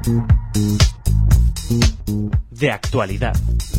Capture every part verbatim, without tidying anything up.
De actualidad.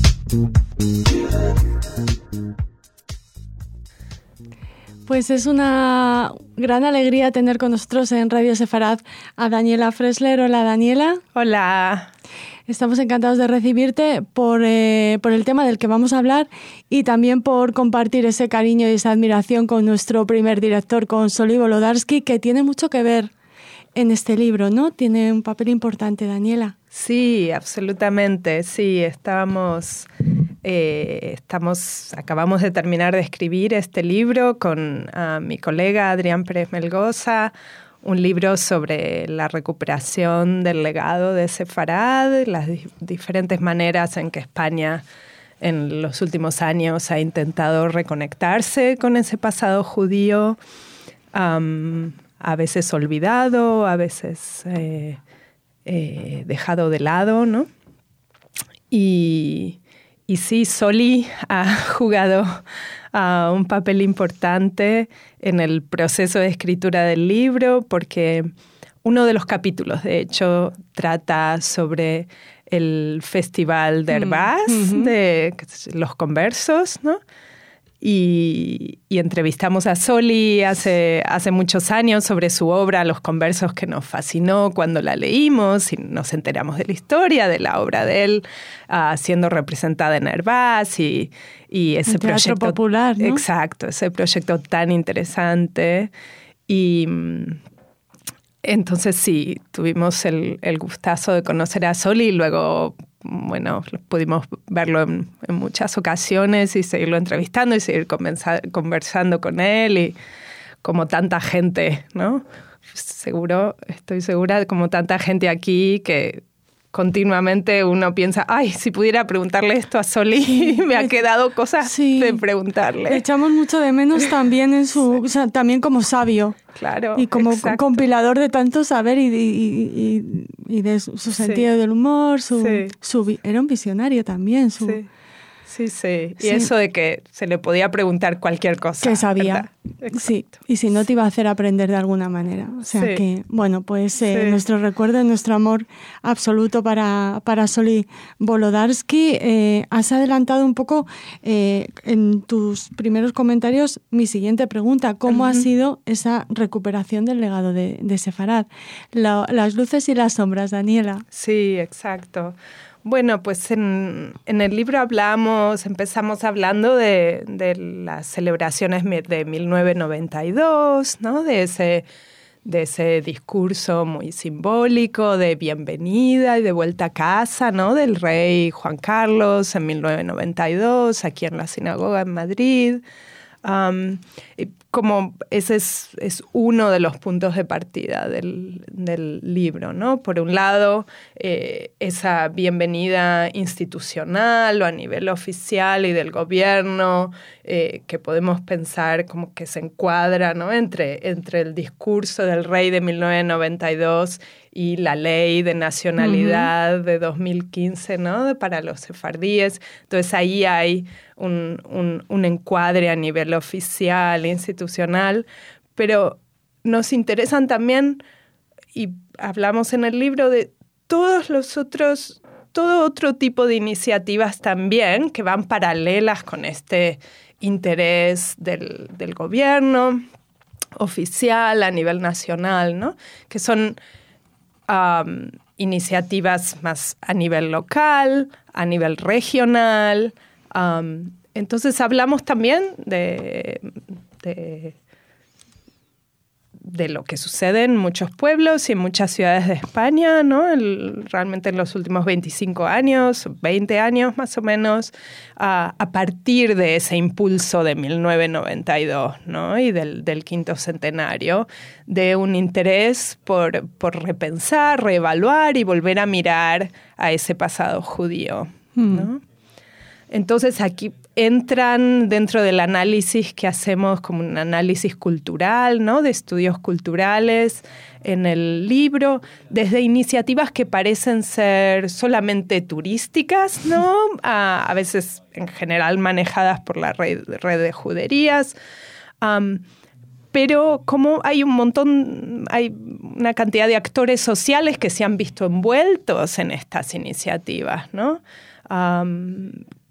Pues es una gran alegría tener con nosotros en Radio Sefarad a Daniela Fressler. Hola, Daniela. Hola. Estamos encantados de recibirte por, eh, por el tema del que vamos a hablar y también por compartir ese cariño y esa admiración con nuestro primer director, con Zsolt Volodarski, que tiene mucho que ver en este libro, ¿no? Tiene un papel importante, Daniela. Sí, absolutamente. Sí, estábamos, eh, estamos, acabamos de terminar de escribir este libro con uh, mi colega Adrián Pérez Melgoza, un libro sobre la recuperación del legado de Sefarad, las di- diferentes maneras en que España en los últimos años ha intentado reconectarse con ese pasado judío, um, a veces olvidado, a veces eh, eh, dejado de lado, ¿no? Y, y sí, Zsolt ha jugado uh, un papel importante en el proceso de escritura del libro, porque uno de los capítulos, de hecho, trata sobre el Festival de Herbás, mm-hmm. de los conversos, ¿no? Y, y entrevistamos a Zsolt hace, hace muchos años sobre su obra Los Conversos, que nos fascinó cuando la leímos y nos enteramos de la historia de la obra de él uh, siendo representada en Herbás y, y ese el proyecto teatro popular, ¿no? Exacto, ese proyecto tan interesante. Y entonces sí, tuvimos el, el gustazo de conocer a Zsolt y luego, bueno, pudimos verlo en, en muchas ocasiones y seguirlo entrevistando y seguir conversa, conversando con él y como tanta gente, ¿no? Seguro, estoy segura, como tanta gente aquí que continuamente uno piensa, ay, si pudiera preguntarle esto a Zsolt, sí, me ha quedado cosas sí. de preguntarle. Le echamos mucho de menos también en su, o sea, también como sabio. Claro, y como exacto. compilador de tanto saber y, y, y, y de su, su sentido sí. del humor, su, sí. su, era un visionario también. Su, sí. Sí, sí. Y sí. eso de que se le podía preguntar cualquier cosa. Que sabía. Sí. Y si no, te iba a hacer aprender de alguna manera. O sea sí. que, bueno, pues eh, sí. nuestro recuerdo y nuestro amor absoluto para, para Zsolt Volodarski. Eh, has adelantado un poco eh, en tus primeros comentarios mi siguiente pregunta. ¿Cómo uh-huh. ha sido esa recuperación del legado de, de Sefarad? La, las luces y las sombras, Daniela. Sí, exacto. Bueno, pues en, en el libro hablamos, empezamos hablando de, de las celebraciones de mil novecientos noventa y dos, ¿no? De ese, de ese discurso muy simbólico de bienvenida y de vuelta a casa, ¿no? Del rey Juan Carlos en mil novecientos noventa y dos, aquí en la sinagoga en Madrid. Um, como ese es, es uno de los puntos de partida del, del libro, ¿no? Por un lado, eh, esa bienvenida institucional o a nivel oficial y del gobierno, eh, que podemos pensar como que se encuadra, ¿no? entre, entre el discurso del rey de mil novecientos noventa y dos y la ley de nacionalidad uh-huh. de dos mil quince, ¿no? Para los sefardíes. Entonces ahí hay un, un, un encuadre a nivel oficial, institucional, pero nos interesan también, y hablamos en el libro de todos los otros, todo otro tipo de iniciativas también que van paralelas con este interés del, del gobierno oficial a nivel nacional, ¿no? Que son Um, iniciativas más a nivel local, a nivel regional. Um, entonces hablamos también de, de, de lo que sucede en muchos pueblos y en muchas ciudades de España, ¿no? El, realmente en los últimos veinticinco años, veinte años más o menos, uh, a partir de ese impulso de mil novecientos noventa y dos, ¿no? Y del, del quinto centenario, de un interés por, por repensar, reevaluar y volver a mirar a ese pasado judío, ¿no? Mm. Entonces aquí entran dentro del análisis que hacemos como un análisis cultural, ¿no? De estudios culturales en el libro, desde iniciativas que parecen ser solamente turísticas, ¿no? A, a veces en general manejadas por la red, red de juderías, um, pero como hay un montón, hay una cantidad de actores sociales que se han visto envueltos en estas iniciativas, ¿no? Um,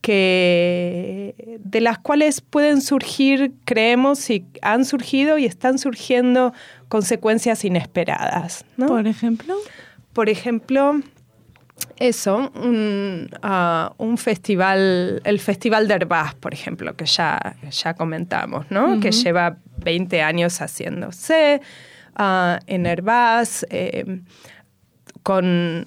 que, de las cuales pueden surgir, creemos, y han surgido y están surgiendo consecuencias inesperadas, ¿no? ¿Por ejemplo? Por ejemplo, eso, un, uh, un festival, el Festival de Herbás, por ejemplo, que ya, ya comentamos, ¿no? Uh-huh. Que lleva veinte años haciéndose uh, en Herbás, eh, con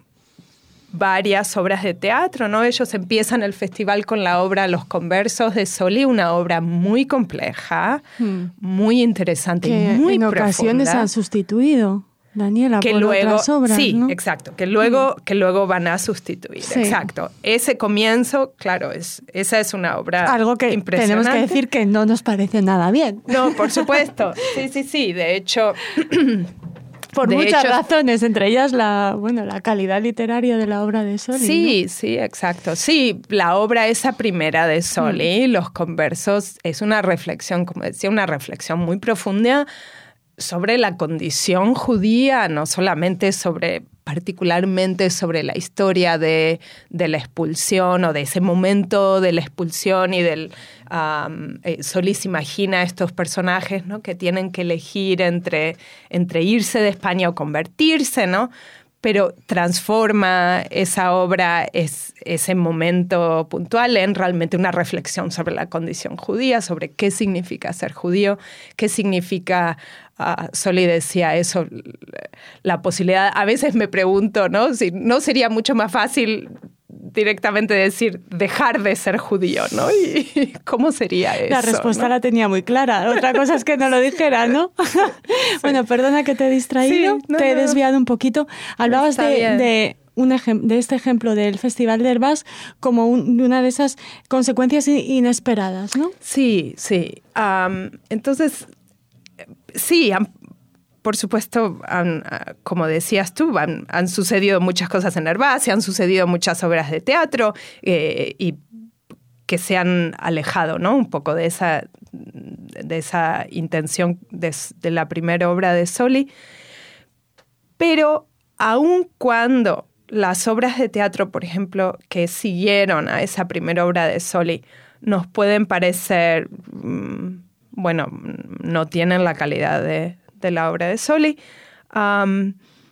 varias obras de teatro, ¿no? Ellos empiezan el festival con la obra Los Conversos de Soli, una obra muy compleja, hmm. muy interesante, que muy en profunda. Ocasiones han sustituido, Daniela, que por luego, otras obras, sí, ¿no? exacto, que luego, que luego van a sustituir, sí. Exacto. Ese comienzo, claro, es, esa es una obra algo que impresionante. Tenemos que decir que no nos parece nada bien. No, por supuesto, sí, sí, sí, de hecho... Por de muchas hecho, razones, entre ellas la, bueno, la calidad literaria de la obra de Soli. Sí, ¿no? sí, exacto. Sí, la obra esa primera de Soli, mm. Los Conversos, es una reflexión, como decía, una reflexión muy profunda sobre la condición judía, no solamente sobre, particularmente sobre la historia de, de la expulsión o de ese momento de la expulsión y del... Um, eh, Soli se imagina estos personajes, ¿no? Que tienen que elegir entre, entre irse de España o convertirse, ¿no? Pero transforma esa obra, es, ese momento puntual, en realmente una reflexión sobre la condición judía, sobre qué significa ser judío, qué significa, uh, Soli decía eso, la posibilidad, a veces me pregunto, ¿no? Si no sería mucho más fácil directamente decir dejar de ser judío, ¿no? ¿Y cómo sería eso? La respuesta, ¿no? La tenía muy clara. Otra cosa es que no lo dijera, ¿no? Sí. Bueno, perdona que te he distraído, sí, no, te he desviado no. un poquito. Hablabas de, de, un ejem- de este ejemplo del Festival de Herbás como un, una de esas consecuencias inesperadas, ¿no? Sí, sí. Um, entonces, sí, han, por supuesto, han, como decías tú, han, han sucedido muchas cosas en Herbás, han sucedido muchas obras de teatro eh, y que se han alejado, ¿no? Un poco de esa, de esa intención de, de la primera obra de Soli. Pero aun cuando las obras de teatro, por ejemplo, que siguieron a esa primera obra de Soli, nos pueden parecer, bueno, no tienen la calidad de... de la obra de Soli, um,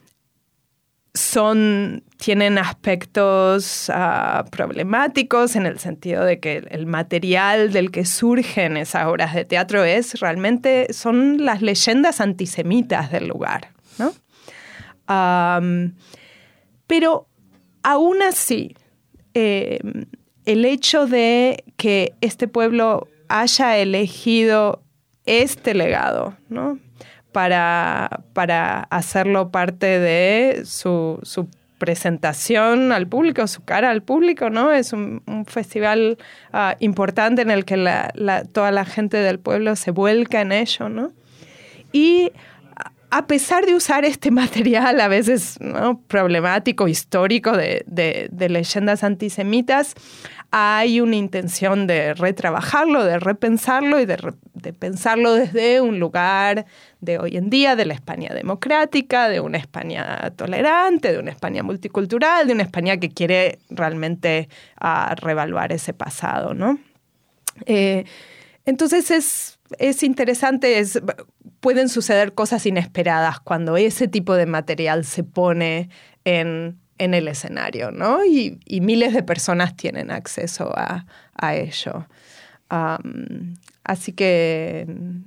son, tienen aspectos uh, problemáticos en el sentido de que el material del que surgen esas obras de teatro es realmente, son las leyendas antisemitas del lugar, ¿no? Um, pero aún así, eh, el hecho de que este pueblo haya elegido este legado, ¿no? Para, para hacerlo parte de su, su presentación al público, su cara al público, ¿no? Es un, un festival uh, importante en el que la, la, toda la gente del pueblo se vuelca en ello, ¿no? Y a pesar de usar este material a veces, ¿no? problemático, histórico de, de, de leyendas antisemitas, hay una intención de retrabajarlo, de repensarlo y de, re, de pensarlo desde un lugar de hoy en día, de la España democrática, de una España tolerante, de una España multicultural, de una España que quiere realmente uh, reevaluar ese pasado, ¿no? Eh, entonces es, es interesante, es, pueden suceder cosas inesperadas cuando ese tipo de material se pone en... en el escenario, ¿no? Y, y miles de personas tienen acceso a, a ello. Um, así que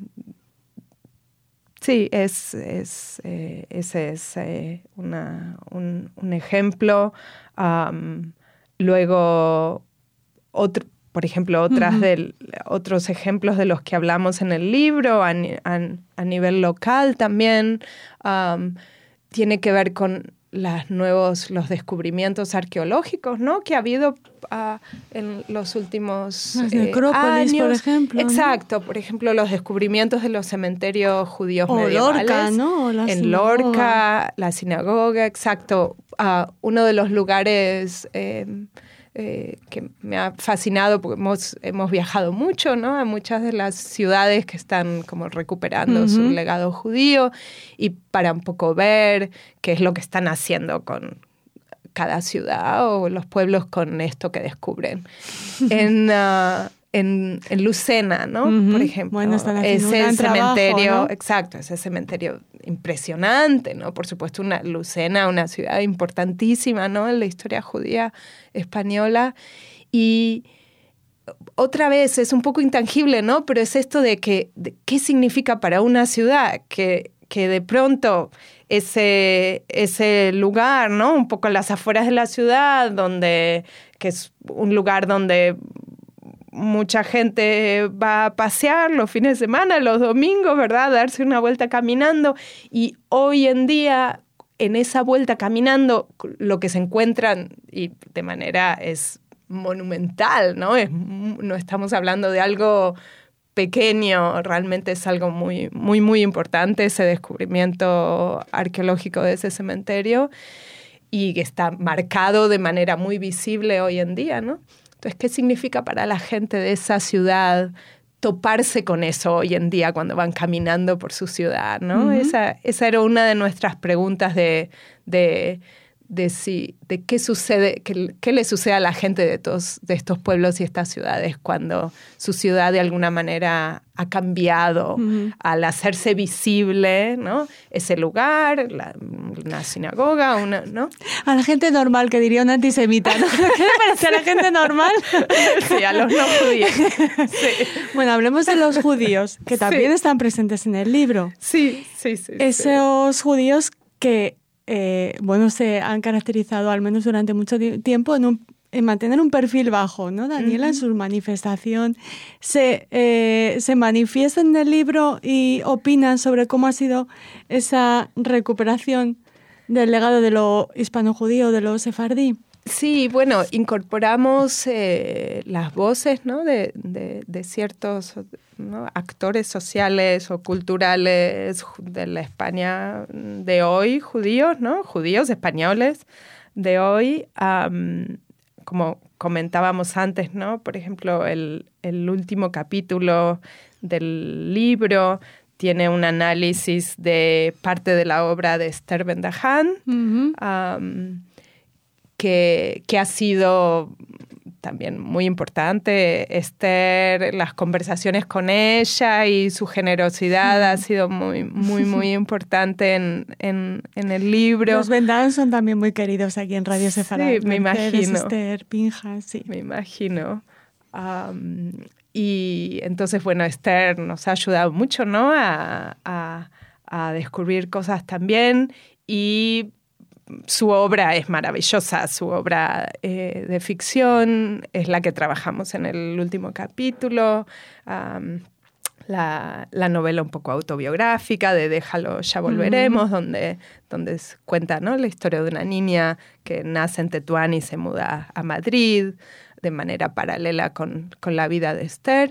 sí, es, es, eh, ese es eh, una, un, un ejemplo. Um, luego, otro, por ejemplo, otras uh-huh. del, otros ejemplos de los que hablamos en el libro, a, a, a nivel local también, um, tiene que ver con Las nuevos, los descubrimientos arqueológicos, ¿no? Que ha habido uh, en los últimos Las eh, necrópolis, años. por ejemplo. Exacto, ¿no? Por ejemplo, los descubrimientos de los cementerios judíos o medievales. Lorca, ¿no? O la en sinagoga. Lorca, la sinagoga, exacto. Uh, uno de los lugares eh, eh, que me ha fascinado porque hemos, hemos viajado mucho, ¿no? A muchas de las ciudades que están como recuperando uh-huh. su legado judío y para un poco ver qué es lo que están haciendo con cada ciudad o los pueblos con esto que descubren. en... Uh, En, en Lucena, ¿no? Uh-huh. Por ejemplo. Bueno, están haciendo un gran cementerio, trabajo, ¿no? Exacto, ese cementerio impresionante, ¿no? Por supuesto, una Lucena, una ciudad importantísima, ¿no? En la historia judía española. Y otra vez, es un poco intangible, ¿no? Pero es esto de que, de, ¿qué significa para una ciudad? Que, que de pronto ese, ese lugar, ¿no? Un poco en las afueras de la ciudad, donde, que es un lugar donde mucha gente va a pasear los fines de semana, los domingos, ¿verdad? Darse una vuelta caminando. Y hoy en día, en esa vuelta caminando, lo que se encuentran, y de manera es monumental, ¿no? Es, no estamos hablando de algo pequeño, realmente es algo muy, muy, muy importante, ese descubrimiento arqueológico de ese cementerio, y que está marcado de manera muy visible hoy en día, ¿no? Entonces, ¿qué significa para la gente de esa ciudad toparse con eso hoy en día cuando van caminando por su ciudad, ¿no? Uh-huh. Esa, esa era una de nuestras preguntas de, de, de, si, de qué sucede, qué, qué le sucede a la gente de, todos, de estos pueblos y estas ciudades cuando su ciudad de alguna manera ha cambiado uh-huh. al hacerse visible, ¿no? Ese lugar, la, una sinagoga, una, ¿no? A la gente normal, que diría un antisemita, ¿no? ¿Qué le parece a la gente normal? Sí, a los no judíos. Sí. Bueno, hablemos de los judíos, que también sí. están presentes en el libro. Sí, sí, sí. Esos sí. judíos que, eh, bueno, se han caracterizado, al menos durante mucho tiempo, en un en mantener un perfil bajo, ¿no? Daniela, uh-huh. en su manifestación, se, eh, se manifiesta en el libro y opinan sobre cómo ha sido esa recuperación del legado de lo hispano-judío, de lo sefardí. Sí, bueno, incorporamos eh, las voces, ¿no? de, de, de ciertos, ¿no? actores sociales o culturales de la España de hoy, judíos, ¿no? Judíos españoles de hoy, um, como comentábamos antes, ¿no? Por ejemplo, el, el último capítulo del libro tiene un análisis de parte de la obra de Esther Ben-Dahan, uh-huh. um, que, que ha sido también muy importante. Esther, las conversaciones con ella y su generosidad uh-huh. ha sido muy, muy, muy importante en, en, en el libro. Los Ben-Dahan son también muy queridos aquí en Radio Sefarad. Sí, me Mercedes, imagino. Esther, Pinja, sí. Me imagino. Um, y entonces, bueno, Esther nos ha ayudado mucho, ¿no? A, a, a descubrir cosas también, y su obra es maravillosa, su obra eh, de ficción es la que trabajamos en el último capítulo, um, la, la novela un poco autobiográfica de Déjalo, ya volveremos, uh-huh. donde, donde cuenta, ¿no? La historia de una niña que nace en Tetuán y se muda a Madrid de manera paralela con, con la vida de Esther.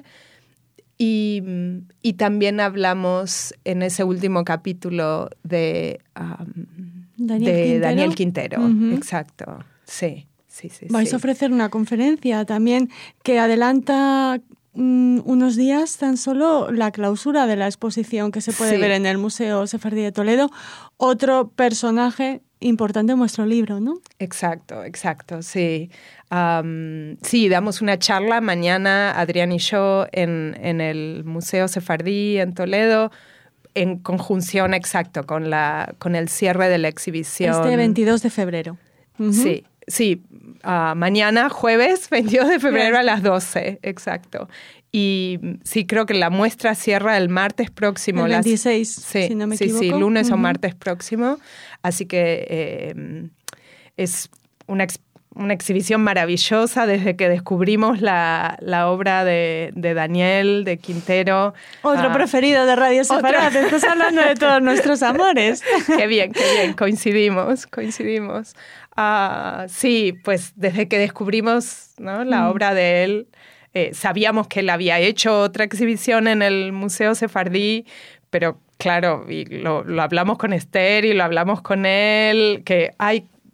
Y, y también hablamos en ese último capítulo de... Um, Daniel de Quintero. Daniel Quintero, uh-huh. exacto. Sí, sí, sí. Vais sí. a ofrecer una conferencia también que adelanta mm, unos días tan solo la clausura de la exposición que se puede sí. ver en el Museo Sefardí de Toledo. Otro personaje importante en vuestro libro, ¿no? Exacto, exacto, sí. Um, sí, damos una charla mañana, Adrián y yo, en, en el Museo Sefardí en Toledo, en conjunción, exacto, con, la, con el cierre de la exhibición. Este veintidós de febrero. Uh-huh. Sí, sí. Uh, mañana, jueves, veintidós de febrero yes. a las doce, exacto. Y sí, creo que la muestra cierra el martes próximo. El veintiséis, las, sí, si no me sí, equivoco. Sí, lunes uh-huh. o martes próximo. Así que eh, es una experiencia. Una exhibición maravillosa desde que descubrimos la, la obra de, de Daniel, de Quintero. Otro uh, preferido de Radio Sefarad. Estás hablando de todos nuestros amores. Qué bien, qué bien. Coincidimos, coincidimos. Uh, sí, pues desde que descubrimos, ¿no? la mm. obra de él, eh, sabíamos que él había hecho otra exhibición en el Museo Sefardí, pero claro, y lo, lo hablamos con Esther y lo hablamos con él, que hay que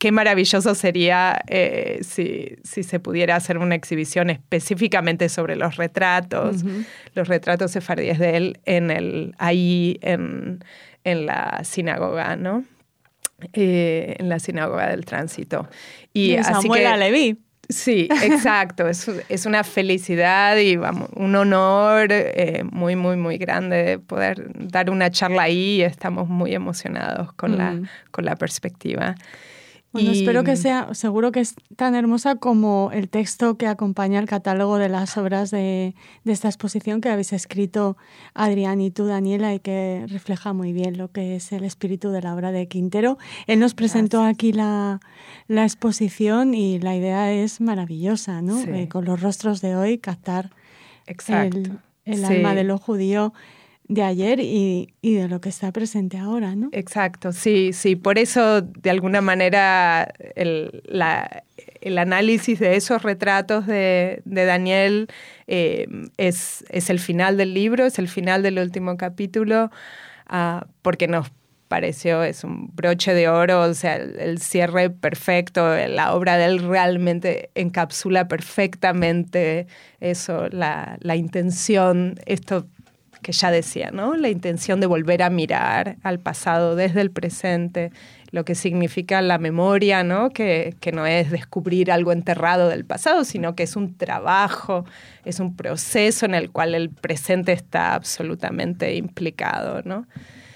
qué maravilloso sería eh, si, si se pudiera hacer una exhibición específicamente sobre los retratos, uh-huh. los retratos sefardíes de él en el, ahí en, en la sinagoga, ¿no? Eh, en la sinagoga del Tránsito. Y, y así Samuel que, Leví. Sí, exacto. es, es una felicidad y vamos, un honor eh, muy, muy, muy grande poder dar una charla ahí. Estamos muy emocionados con, mm. la, con la perspectiva. Bueno, y, espero que sea, seguro que es tan hermosa como el texto que acompaña el catálogo de las obras de, de esta exposición que habéis escrito Adrián y tú, Daniela, y que refleja muy bien lo que es el espíritu de la obra de Quintero. Él nos presentó Gracias. aquí la, la exposición y la idea es maravillosa, ¿no? Sí. Eh, con los rostros de hoy, captar Exacto. el, el sí. alma de lo judío de ayer y, y de lo que está presente ahora, ¿no? Exacto, sí, sí. Por eso, de alguna manera, el, la, el análisis de esos retratos de, de Daniel eh, es, es el final del libro, es el final del último capítulo, uh, porque nos pareció, es un broche de oro, o sea, el, el cierre perfecto, la obra de él realmente encapsula perfectamente eso, la, la intención, esto que ya decía, ¿no? La intención de volver a mirar al pasado desde el presente, lo que significa la memoria, ¿no? Que, que no es descubrir algo enterrado del pasado, sino que es un trabajo, es un proceso en el cual el presente está absolutamente implicado, ¿no?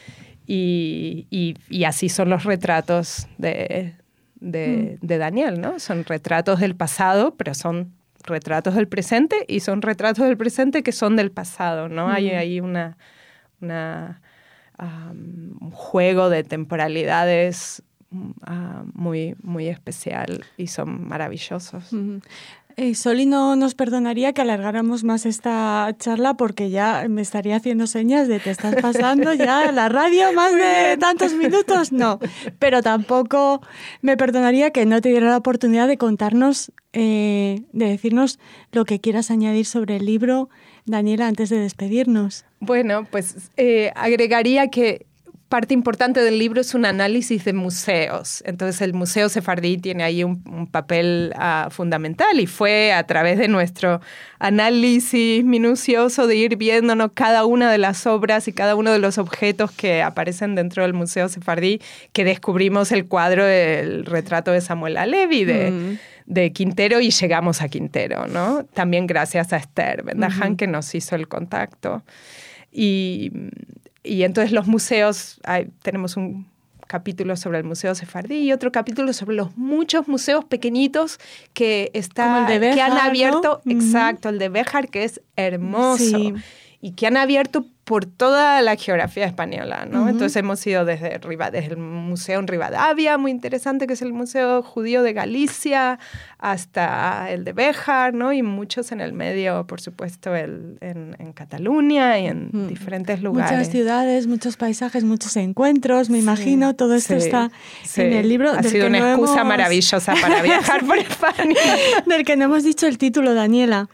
Y, y, y así son los retratos de, de, de Daniel, ¿no? Son retratos del pasado, pero son retratos del presente y son retratos del presente que son del pasado, ¿no? Mm. Hay ahí una, una um, un juego de temporalidades uh, muy, muy especial y son maravillosos. Mm. Eh, Soli no nos perdonaría que alargáramos más esta charla porque ya me estaría haciendo señas de te estás pasando ya la radio más de tantos minutos. No, pero tampoco me perdonaría que no te diera la oportunidad de contarnos, eh, de decirnos lo que quieras añadir sobre el libro, Daniela, antes de despedirnos. Bueno, pues eh, agregaría que parte importante del libro es un análisis de museos. Entonces el Museo Sefardí tiene ahí un, un papel uh, fundamental y fue a través de nuestro análisis minucioso de ir viéndonos cada una de las obras y cada uno de los objetos que aparecen dentro del Museo Sefardí que descubrimos el cuadro del retrato de Samuel Leví de, mm. de Quintero y llegamos a Quintero, ¿no? También gracias a Esther Bendajan mm-hmm. que nos hizo el contacto. Y... Y entonces los museos, hay, tenemos un capítulo sobre el Museo Sefardí y otro capítulo sobre los muchos museos pequeñitos que, está, el de Béjar, que han abierto, ¿no? Exacto, el de Béjar, que es hermoso. Sí. Y que han abierto por toda la geografía española, ¿no? Uh-huh. Entonces hemos ido desde, desde el museo en Rivadavia, muy interesante, que es el Museo Judío de Galicia, hasta el de Béjar, ¿no? Y muchos en el medio, por supuesto, el, en, en Cataluña y en uh-huh. diferentes lugares. Muchas ciudades, muchos paisajes, muchos encuentros, me sí, imagino. Todo esto sí, está sí. en el libro. Ha sido una no excusa hemos... maravillosa para viajar por España. Del que no hemos dicho el título, Daniela.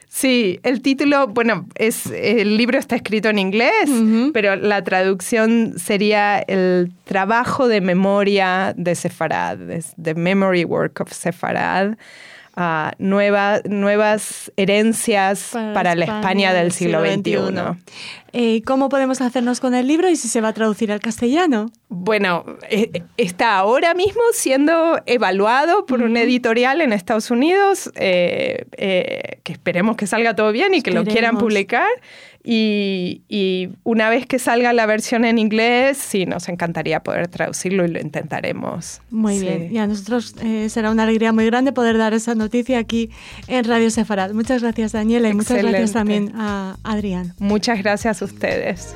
Sí, el título, bueno, es el libro está escrito en inglés, uh-huh. pero la traducción sería el trabajo de memoria de Sefarad, The Memory Work of Sefarad, uh, nueva, nuevas herencias para, para la España, España del siglo veintiuno. Eh, ¿Cómo podemos hacernos con el libro y si se va a traducir al castellano? Bueno, eh, está ahora mismo siendo evaluado por uh-huh. un editorial en Estados Unidos, eh, eh, que esperemos que salga todo bien y que esperemos. Lo quieran publicar. Y, y una vez que salga la versión en inglés, sí, nos encantaría poder traducirlo y lo intentaremos. Muy sí. bien. Y a nosotros eh, será una alegría muy grande poder dar esa noticia aquí en Radio Sefarad. Muchas gracias, Daniela, y Excelente. Muchas gracias también a Adrián. Muchas gracias a ustedes.